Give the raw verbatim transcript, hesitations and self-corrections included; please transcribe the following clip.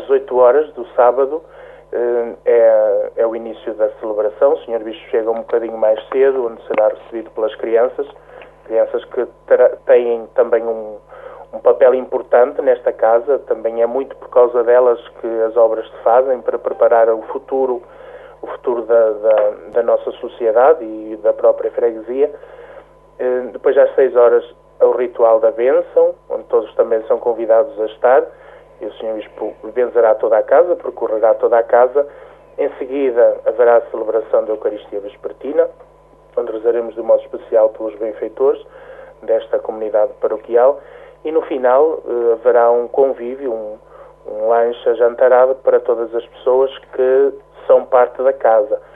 dezoito horas do sábado é, é o início da celebração. O senhor Bispo chega um bocadinho mais cedo, onde será recebido pelas crianças, crianças que terá, têm também um, um papel importante nesta casa. Também é muito por causa delas que as obras se fazem, para preparar o futuro, o futuro da, da, da nossa sociedade e da própria freguesia. Depois, às seis horas, o ritual da bênção, onde todos também são convidados a estar, e o senhor Bispo benzerá toda a casa, percorrerá toda a casa. Em seguida haverá a celebração da Eucaristia Vespertina, onde rezaremos de modo especial pelos benfeitores desta comunidade paroquial, e no final eh, haverá um convívio, um, um lanche ajantarado para todas as pessoas que são parte da casa.